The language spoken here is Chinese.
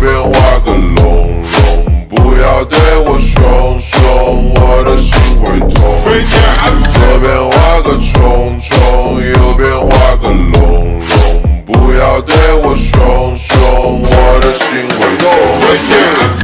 边画个龙龙，不要对我凶凶，我的心会痛。这边画个虫虫，右边画个龙龙，不要对